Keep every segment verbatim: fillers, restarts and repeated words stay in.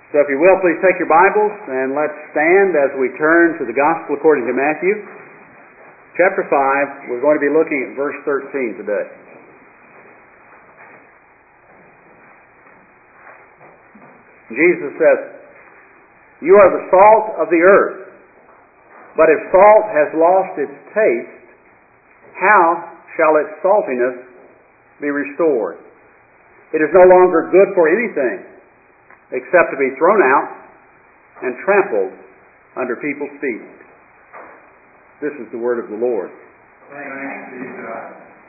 So if you will, please take your Bibles and let's stand as we turn to the Gospel according to Matthew. Chapter five, we're going to be looking at verse thirteen today. Jesus says, "You are the salt of the earth, but if salt has lost its taste, how shall its saltiness be restored? It is no longer good for anything except to be thrown out and trampled under people's feet." This is the word of the Lord. Thanks be to God.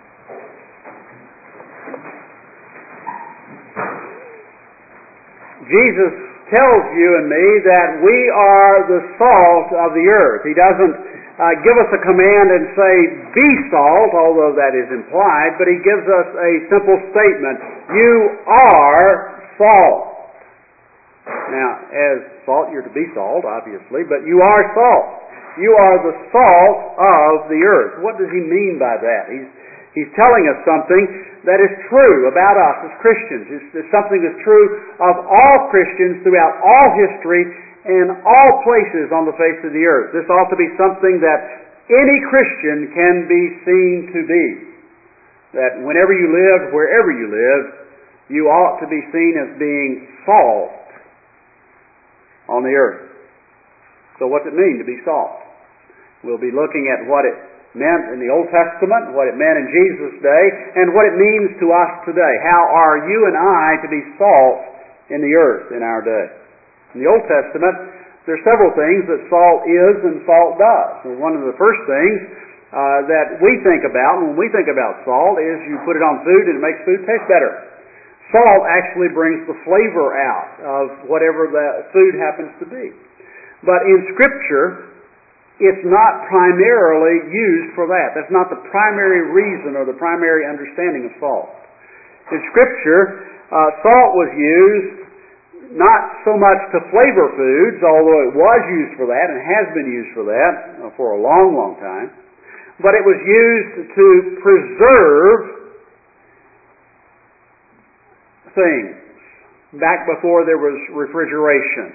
Jesus tells you and me that we are the salt of the earth. He doesn't uh, give us a command and say, "Be salt," although that is implied, but He gives us a simple statement. You are salt. Now, as salt, you're to be salt, obviously, but you are salt. You are the salt of the earth. What does He mean by that? He's, he's telling us something that is true about us as Christians. It's, it's something that's true of all Christians throughout all history and all places on the face of the earth. This ought to be something that any Christian can be seen to be. That whenever you live, wherever you live, you ought to be seen as being salt on the earth. So what's it mean to be salt? We'll be looking at what it meant in the Old Testament, what it meant in Jesus' day, and what it means to us today. How are you and I to be salt in the earth in our day? In the Old Testament, there are several things that salt is and salt does. And one of the first things uh, that we think about when we think about salt is you put it on food and it makes food taste better. Salt actually brings the flavor out of whatever the food happens to be. But in Scripture, it's not primarily used for that. That's not the primary reason or the primary understanding of salt. In Scripture, uh, salt was used not so much to flavor foods, although it was used for that and has been used for that uh, for a long, long time, but it was used to preserve things back before there was refrigeration.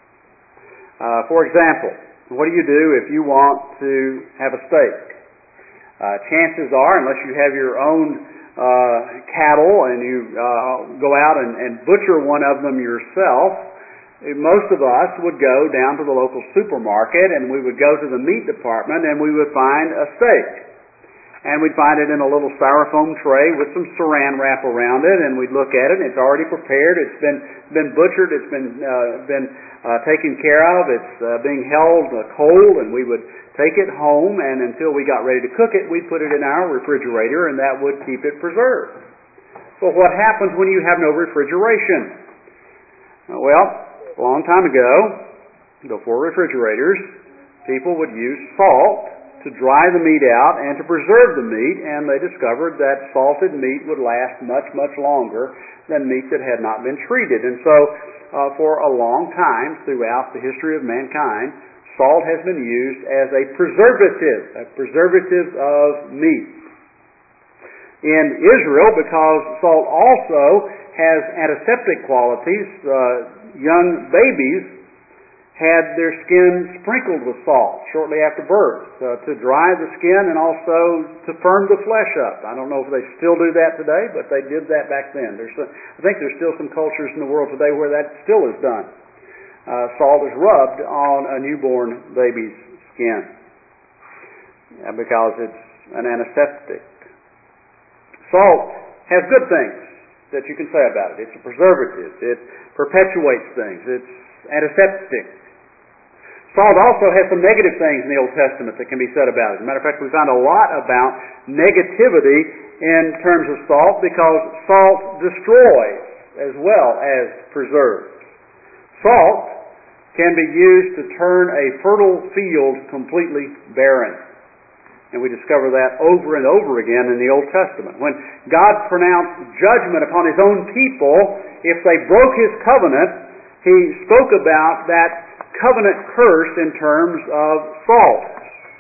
Uh, for example, what do you do if you want to have a steak? Uh, chances are, unless you have your own uh, cattle and you uh, go out and, and butcher one of them yourself, most of us would go down to the local supermarket and we would go to the meat department and we would find a steak. And we'd find it in a little styrofoam tray with some saran wrap around it, and we'd look at it, and it's already prepared. It's been been butchered. It's been uh, been uh, taken care of. It's uh, being held uh, cold, and we would take it home, and until we got ready to cook it, we'd put it in our refrigerator, and that would keep it preserved. Well, what happens when you have no refrigeration? Well, a long time ago, before refrigerators, people would use salt to dry the meat out and to preserve the meat, and they discovered that salted meat would last much, much longer than meat that had not been treated. And so, uh, for a long time throughout the history of mankind, salt has been used as a preservative, a preservative of meat. In Israel, because salt also has antiseptic qualities, uh, young babies had their skin sprinkled with salt shortly after birth uh, to dry the skin and also to firm the flesh up. I don't know if they still do that today, but they did that back then. There's some, I think there's still some cultures in the world today where that still is done. Uh, salt is rubbed on a newborn baby's skin uh, because it's an antiseptic. Salt has good things that you can say about it. It's a preservative. It perpetuates things. It's antiseptic. Salt also has some negative things in the Old Testament that can be said about it. As a matter of fact, we found a lot about negativity in terms of salt because salt destroys as well as preserves. Salt can be used to turn a fertile field completely barren. And we discover that over and over again in the Old Testament. When God pronounced judgment upon His own people, if they broke His covenant, He spoke about that covenant curse in terms of salt.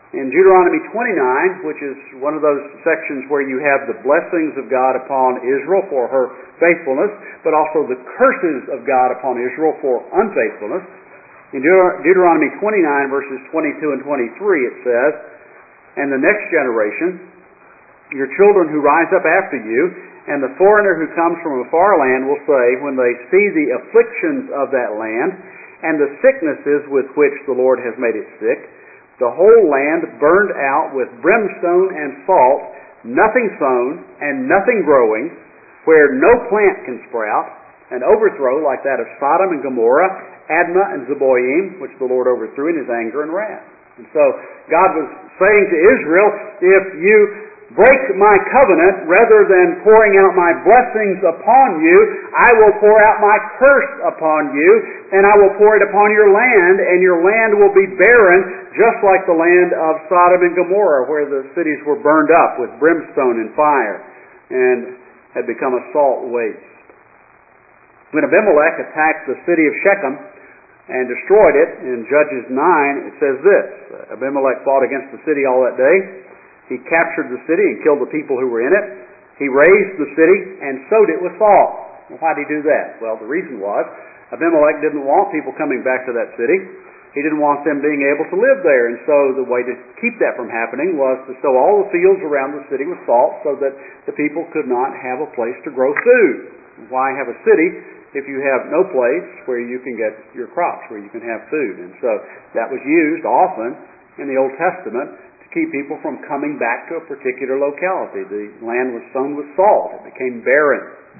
In Deuteronomy twenty-nine, which is one of those sections where you have the blessings of God upon Israel for her faithfulness, but also the curses of God upon Israel for unfaithfulness, in Deuteronomy twenty-nine, verses twenty-two and twenty-three, it says, "And the next generation, your children who rise up after you, and the foreigner who comes from a far land will say, when they see the afflictions of that land, and the sicknesses with which the Lord has made it sick, the whole land burned out with brimstone and salt, nothing sown, and nothing growing, where no plant can sprout, an overthrow like that of Sodom and Gomorrah, Admah and Zeboim, which the Lord overthrew in His anger and wrath." And so God was saying to Israel, if you break my covenant, rather than pouring out my blessings upon you, I will pour out my curse upon you, and I will pour it upon your land, and your land will be barren, just like the land of Sodom and Gomorrah, where the cities were burned up with brimstone and fire, and had become a salt waste. When Abimelech attacked the city of Shechem and destroyed it, in Judges nine, it says this, Abimelech fought against the city all that day. He captured the city and killed the people who were in it. He razed the city and sowed it with salt. Well, why did he do that? Well, the reason was Abimelech didn't want people coming back to that city. He didn't want them being able to live there. And so the way to keep that from happening was to sow all the fields around the city with salt so that the people could not have a place to grow food. Why have a city if you have no place where you can get your crops, where you can have food? And so that was used often in the Old Testament keep people from coming back to a particular locality. The land was sown with salt. It became barren.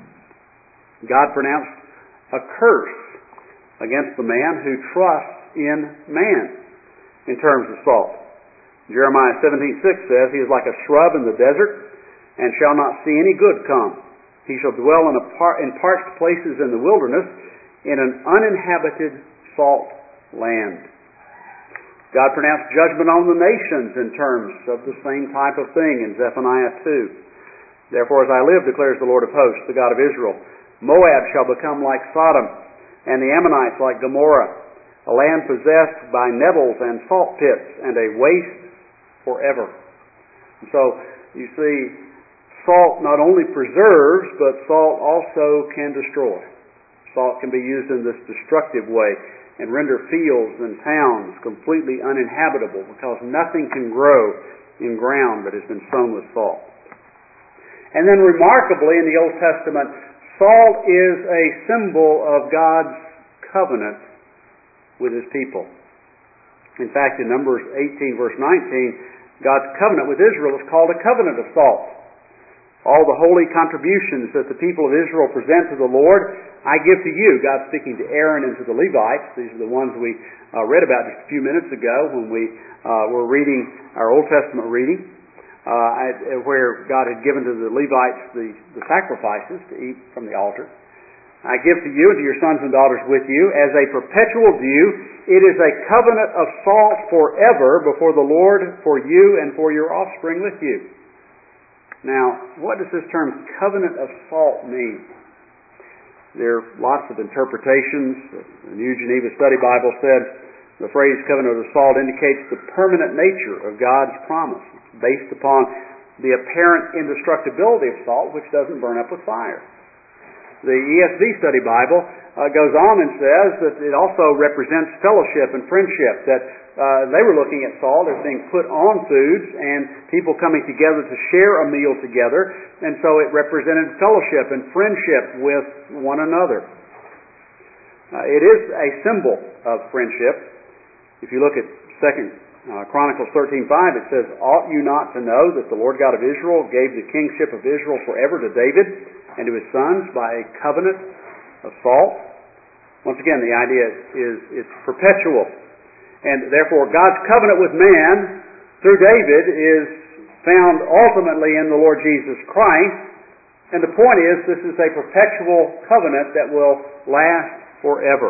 God pronounced a curse against the man who trusts in man in terms of salt. Jeremiah seventeen six says, "He is like a shrub in the desert, and shall not see any good come. He shall dwell in, a par- in parched places in the wilderness, in an uninhabited salt land." God pronounced judgment on the nations in terms of the same type of thing in Zephaniah two. "Therefore, as I live, declares the Lord of hosts, the God of Israel, Moab shall become like Sodom, and the Ammonites like Gomorrah, a land possessed by nettles and salt pits, and a waste forever." And so, you see, salt not only preserves, but salt also can destroy. Salt can be used in this destructive way and render fields and towns completely uninhabitable, because nothing can grow in ground that has been sown with salt. And then remarkably, in the Old Testament, salt is a symbol of God's covenant with His people. In fact, in Numbers eighteen, verse nineteen, God's covenant with Israel is called a covenant of salt. All the holy contributions that the people of Israel present to the Lord, I give to you. God speaking to Aaron and to the Levites. These are the ones we uh, read about just a few minutes ago when we uh, were reading our Old Testament reading, uh, where God had given to the Levites the, the sacrifices to eat from the altar. "I give to you and to your sons and daughters with you as a perpetual due. It is a covenant of salt forever before the Lord for you and for your offspring with you." Now, what does this term covenant of salt mean? There are lots of interpretations. The New Geneva Study Bible said the phrase covenant of salt indicates the permanent nature of God's promise. It's based upon the apparent indestructibility of salt, which doesn't burn up with fire. The E S V Study Bible uh, goes on and says that it also represents fellowship and friendship, that uh, they were looking at salt as being put on foods and people coming together to share a meal together, and so it represented fellowship and friendship with one another. Uh, it is a symbol of friendship. If you look at Second uh, Chronicles thirteen five, it says, "Ought you not to know that the Lord God of Israel gave the kingship of Israel forever to David and to his sons by a covenant of salt?" Once again, the idea is it's perpetual. And therefore, God's covenant with man through David is found ultimately in the Lord Jesus Christ. And the point is, this is a perpetual covenant that will last forever.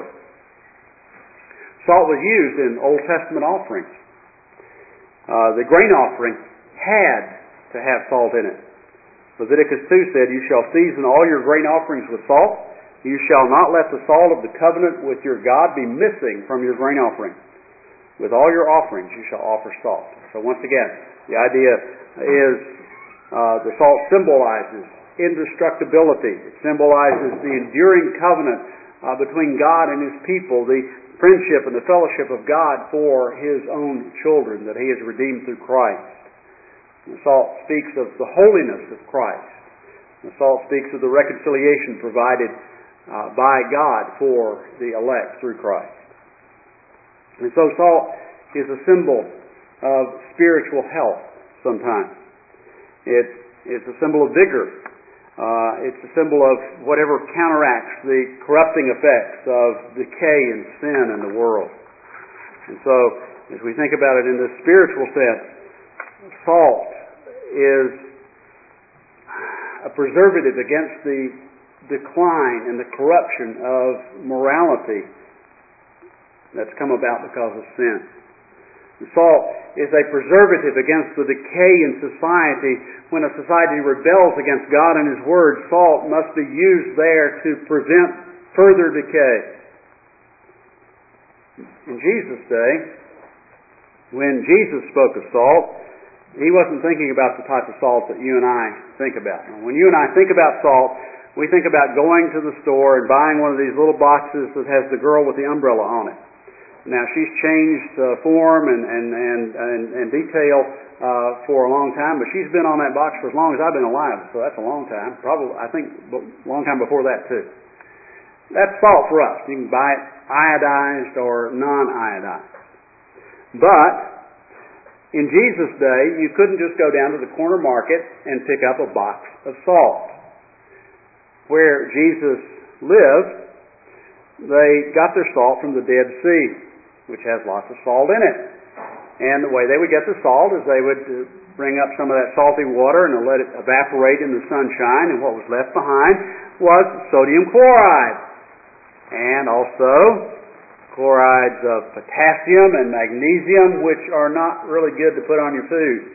Salt was used in Old Testament offerings. Uh, the grain offering had to have salt in it. Leviticus two said, "You shall season all your grain offerings with salt. You shall not let the salt of the covenant with your God be missing from your grain offering. With all your offerings you shall offer salt." So So once again, the idea is uh, the salt symbolizes indestructibility. It symbolizes the enduring covenant uh, between God and His people, the friendship and the fellowship of God for His own children that He has redeemed through Christ. The salt speaks of the holiness of Christ. The salt speaks of the reconciliation provided uh, by God for the elect through Christ. And so salt is a symbol of spiritual health sometimes. It, it's a symbol of vigor. Uh, it's a symbol of whatever counteracts the corrupting effects of decay and sin in the world. And so, as we think about it in the spiritual sense, salt is a preservative against the decline and the corruption of morality that's come about because of sin. The salt is a preservative against the decay in society. When a society rebels against God and His Word, salt must be used there to prevent further decay. In Jesus' day, when Jesus spoke of salt, He wasn't thinking about the type of salt that you and I think about. Now, when you and I think about salt, we think about going to the store and buying one of these little boxes that has the girl with the umbrella on it. Now, she's changed uh, form and, and, and, and, and detail uh, for a long time, but she's been on that box for as long as I've been alive, so that's a long time. Probably, I think, a long time before that, too. That's salt for us. You can buy it iodized or non-iodized. But in Jesus' day, you couldn't just go down to the corner market and pick up a box of salt. Where Jesus lived, they got their salt from the Dead Sea, which has lots of salt in it. And the way they would get the salt is they would bring up some of that salty water and let it evaporate in the sunshine, and what was left behind was sodium chloride. And also chlorides of potassium and magnesium, which are not really good to put on your food.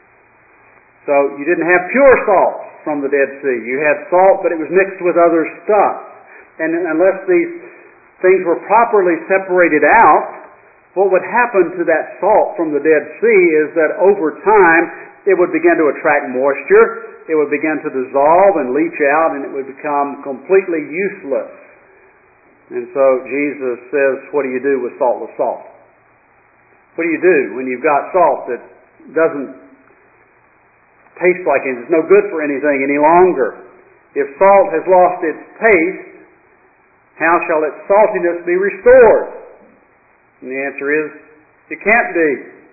So you didn't have pure salt from the Dead Sea. You had salt, but it was mixed with other stuff. And unless these things were properly separated out, what would happen to that salt from the Dead Sea is that over time it would begin to attract moisture, it would begin to dissolve and leach out, and it would become completely useless. And so Jesus says, what do you do with saltless salt? What do you do when you've got salt that doesn't taste like it? It's no good for anything any longer. If salt has lost its taste, how shall its saltiness be restored? And the answer is, it can't be.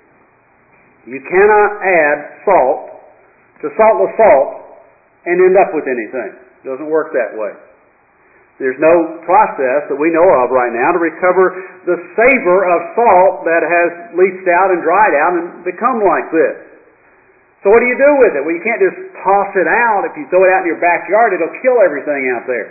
You cannot add salt to saltless salt and end up with anything. It doesn't work that way. There's no process that we know of right now to recover the savor of salt that has leached out and dried out and become like this. So what do you do with it? Well, you can't just toss it out. If you throw it out in your backyard, it'll kill everything out there.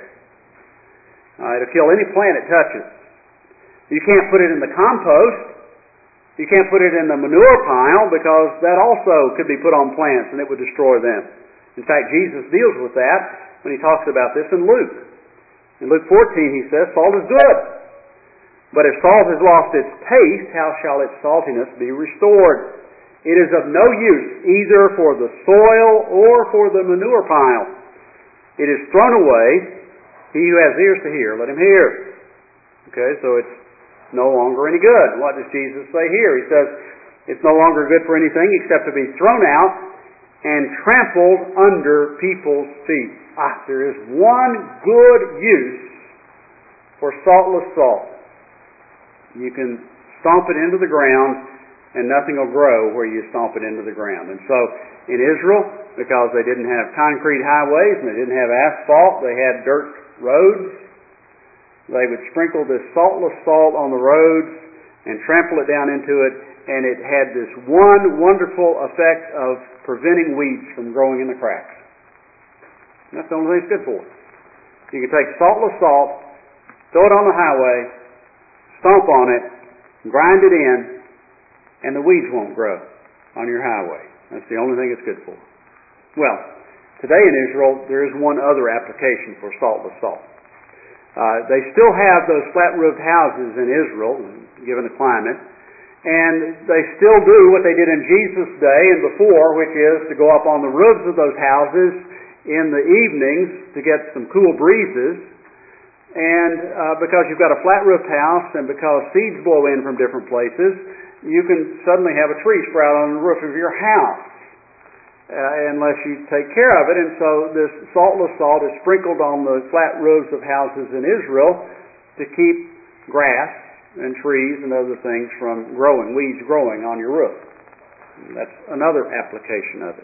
Uh, it'll kill any plant it touches. You can't put it in the compost. You can't put it in the manure pile because that also could be put on plants and it would destroy them. In fact, Jesus deals with that when He talks about this in Luke. In Luke fourteen, He says, salt is good. But if salt has lost its taste, how shall its saltiness be restored? It is of no use either for the soil or for the manure pile. It is thrown away. He who has ears to hear, let him hear. Okay, so it's no longer any good. What does Jesus say here? He says, it's no longer good for anything except to be thrown out and trampled under people's feet. Ah, there is one good use for saltless salt. You can stomp it into the ground and nothing will grow where you stomp it into the ground. And so in Israel, because they didn't have concrete highways and they didn't have asphalt, they had dirt roads. They would sprinkle this saltless salt on the roads and trample it down into it, and it had this one wonderful effect of preventing weeds from growing in the cracks. And that's the only thing it's good for. You can take saltless salt, throw it on the highway, stomp on it, grind it in, and the weeds won't grow on your highway. That's the only thing it's good for. Well, today in Israel, there is one other application for saltless salt. Uh, they still have those flat-roofed houses in Israel, given the climate, And they still do what they did in Jesus' day and before, which is to go up on the roofs of those houses in the evenings to get some cool breezes. And uh, because you've got a flat-roofed house and because seeds blow in from different places, you can suddenly have a tree sprout on the roof of your house uh, unless you take care of it. And so this saltless salt is sprinkled on the flat roofs of houses in Israel to keep grass and trees and other things from growing, weeds growing on your roof. And that's another application of it.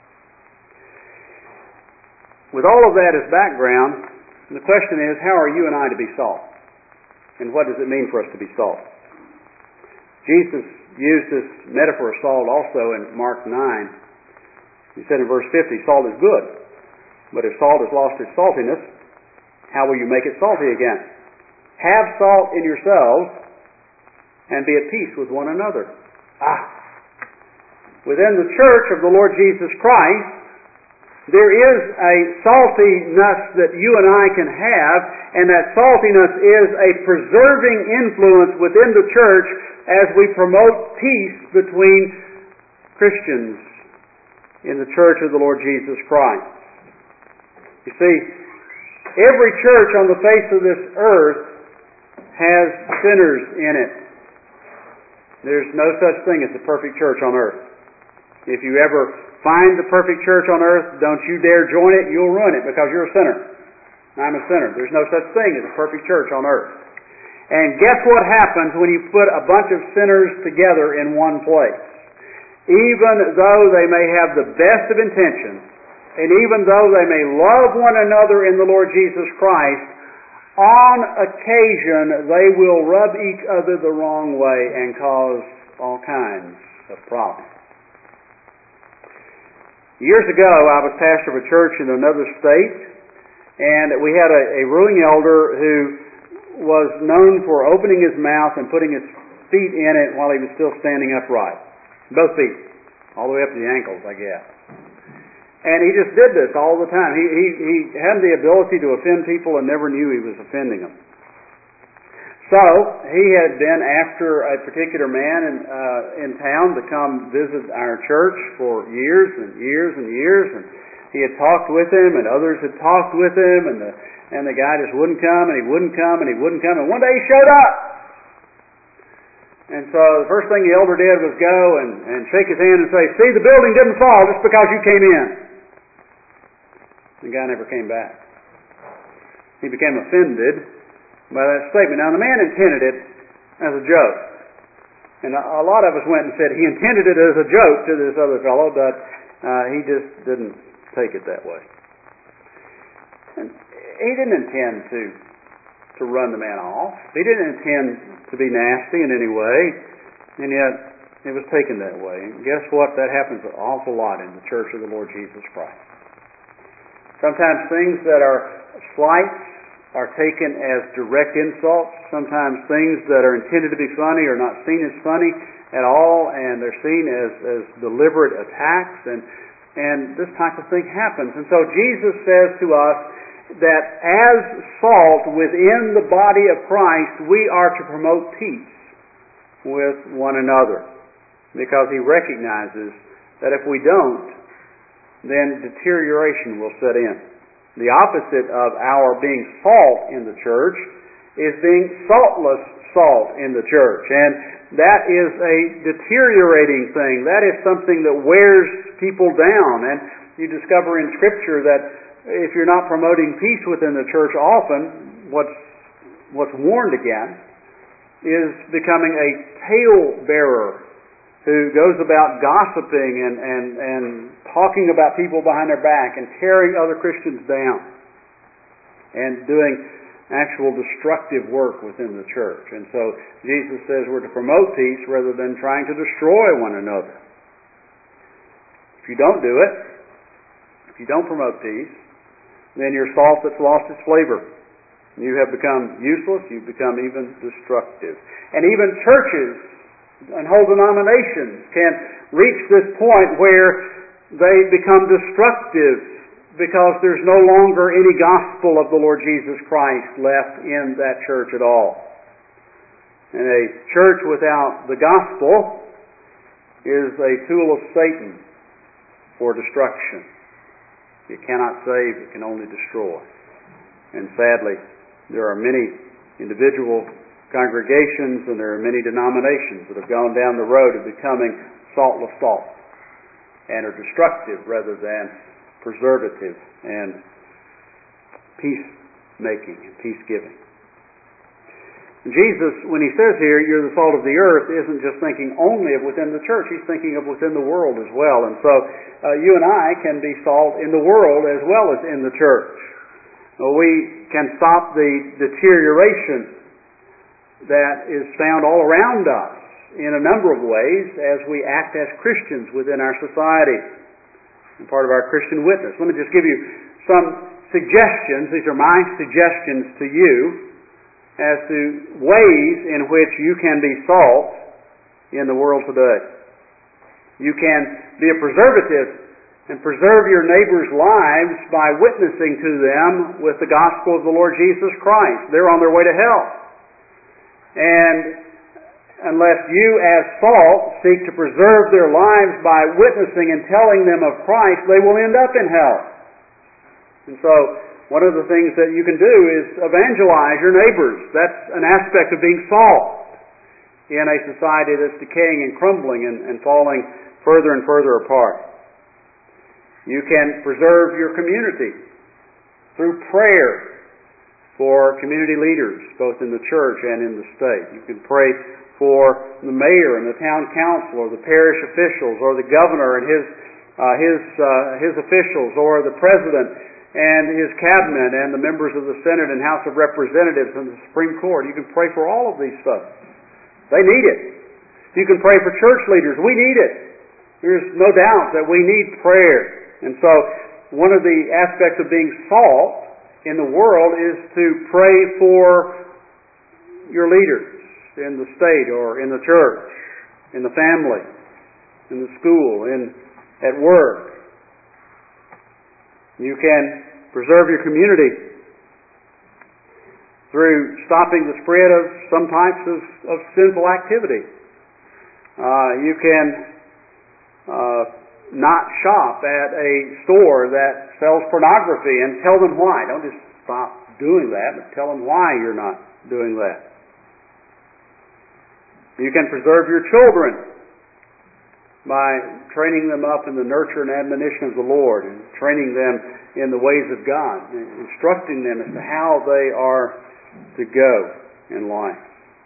With all of that as background, the question is, how are you and I to be salt? And what does it mean for us to be salt? Jesus used this metaphor of salt also in Mark nine. He said in verse fifty, salt is good, but if salt has lost its saltiness, how will you make it salty again? Have salt in yourselves and be at peace with one another. Ah! Within the church of the Lord Jesus Christ, there is a saltiness that you and I can have, and that saltiness is a preserving influence within the church as we promote peace between Christians in the church of the Lord Jesus Christ. You see, every church on the face of this earth has sinners in it. There's no such thing as a perfect church on earth. If you ever find the perfect church on earth, don't you dare join it, you'll ruin it because you're a sinner. I'm a sinner. There's no such thing as a perfect church on earth. And guess what happens when you put a bunch of sinners together in one place? Even though they may have the best of intentions, and even though they may love one another in the Lord Jesus Christ, on occasion they will rub each other the wrong way and cause all kinds of problems. Years ago, I was pastor of a church in another state, and we had a, a ruling elder who was known for opening his mouth and putting his feet in it while he was still standing upright. Both feet. All the way up to the ankles, I guess. And he just did this all the time. He, he, he had the ability to offend people and never knew he was offending them. So, he had been after a particular man in, uh, in town to come visit our church for years and years and years, and he had talked with him, and others had talked with him, and the, and the guy just wouldn't come, and he wouldn't come, and he wouldn't come, and one day he showed up! And so, the first thing the elder did was go and, and shake his hand and say, see, the building didn't fall just because you came in. The guy never came back. He became offended by that statement. Now, the man intended it as a joke. And a lot of us went and said he intended it as a joke to this other fellow, but uh, he just didn't take it that way. And he didn't intend to, to run the man off. He didn't intend to be nasty in any way, and yet it was taken that way. And guess what? That happens an awful lot in the church of the Lord Jesus Christ. Sometimes things that are slights are taken as direct insults. Sometimes things that are intended to be funny are not seen as funny at all, and they're seen as, as deliberate attacks, and, and this type of thing happens. And so Jesus says to us that as salt within the body of Christ, we are to promote peace with one another, because He recognizes that if we don't, then deterioration will set in. The opposite of our being salt in the church is being saltless salt in the church. And that is a deteriorating thing. That is something that wears people down. And you discover in Scripture that if you're not promoting peace within the church, often what's, what's warned against is becoming a tale-bearer who goes about gossiping and, and, and talking about people behind their back and tearing other Christians down and doing actual destructive work within the church. And so Jesus says we're to promote peace rather than trying to destroy one another. If you don't do it, if you don't promote peace, then you're salt that's lost its flavor. You have become useless, you've become even destructive. And even churches and whole denominations can reach this point where they become destructive because there's no longer any gospel of the Lord Jesus Christ left in that church at all. And a church without the gospel is a tool of Satan for destruction. It cannot save, it can only destroy. And sadly, there are many individual congregations and there are many denominations that have gone down the road of becoming saltless salt and are destructive rather than preservative and peacemaking and peace-giving. Jesus, when he says here, you're the salt of the earth, isn't just thinking only of within the church. He's thinking of within the world as well. And so uh, you and I can be salt in the world as well as in the church. Uh, we can stop the deterioration that is found all around us in a number of ways as we act as Christians within our society and part of our Christian witness. Let me just give you some suggestions. These are my suggestions to you as to ways in which you can be salt in the world today. You can be a preservative and preserve your neighbors' lives by witnessing to them with the gospel of the Lord Jesus Christ. They're on their way to hell. And unless you as salt seek to preserve their lives by witnessing and telling them of Christ, they will end up in hell. And so, one of the things that you can do is evangelize your neighbors. That's an aspect of being salt in a society that's decaying and crumbling and, and falling further and further apart. You can preserve your community through prayer for community leaders, both in the church and in the state. You can pray for the mayor and the town council or the parish officials or the governor and his, uh, his, uh, his officials or the president and his cabinet and the members of the Senate and House of Representatives and the Supreme Court. You can pray for all of these folks. They need it. You can pray for church leaders. We need it. There's no doubt that we need prayer. And so one of the aspects of being salt in the world is to pray for your leaders in the state or in the church, in the family, in the school, in at work. You can preserve your community through stopping the spread of some types of, of sinful activity. Uh, you can uh, not shop at a store that sells pornography and tell them why. Don't just stop doing that, but tell them why you're not doing that. You can preserve your children by training them up in the nurture and admonition of the Lord and training them in the ways of God, and instructing them as to how they are to go in life.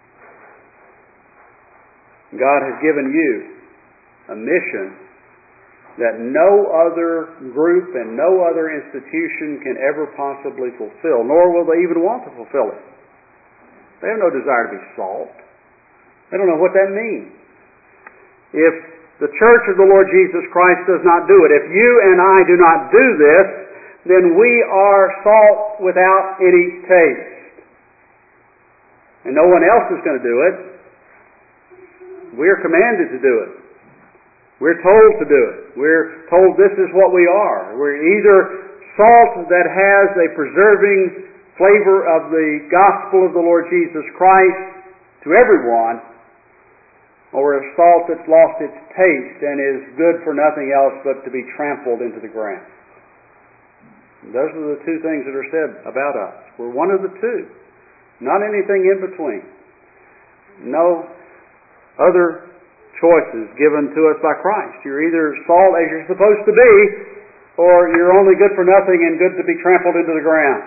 God has given you a mission that no other group and no other institution can ever possibly fulfill, nor will they even want to fulfill it. They have no desire to be salt. They don't know what that means. If the church of the Lord Jesus Christ does not do it, if you and I do not do this, then we are salt without any taste. And no one else is going to do it. We're commanded to do it. We're told to do it. We're told this is what we are. We're either salt that has a preserving flavor of the gospel of the Lord Jesus Christ to everyone, or a salt that's lost its taste and is good for nothing else but to be trampled into the ground. And those are the two things that are said about us. We're one of the two. Not anything in between. No other choices given to us by Christ. You're either salt as you're supposed to be, or you're only good for nothing and good to be trampled into the ground.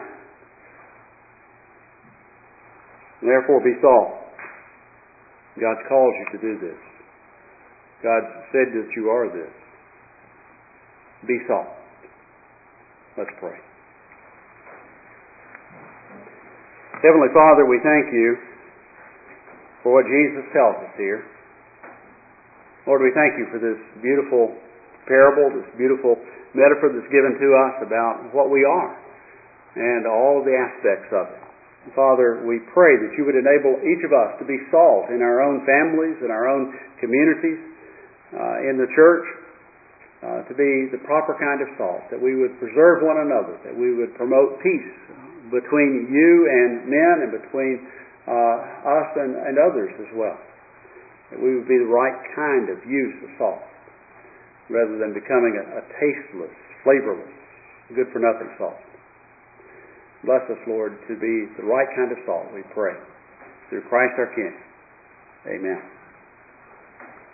Therefore, be salt. God calls you to do this. God said that you are this. Be salt. Let's pray. Heavenly Father, we thank you for what Jesus tells us here. Lord, we thank you for this beautiful parable, this beautiful metaphor that's given to us about what we are and all of the aspects of it. Father, we pray that you would enable each of us to be salt in our own families, in our own communities, uh, in the church, uh, to be the proper kind of salt, that we would preserve one another, that we would promote peace between you and men and between uh, us and, and others as well. That we would be the right kind of use of salt, rather than becoming a, a tasteless, flavorless, good-for-nothing salt. Bless us, Lord, to be the right kind of salt, we pray. Through Christ our King. Amen.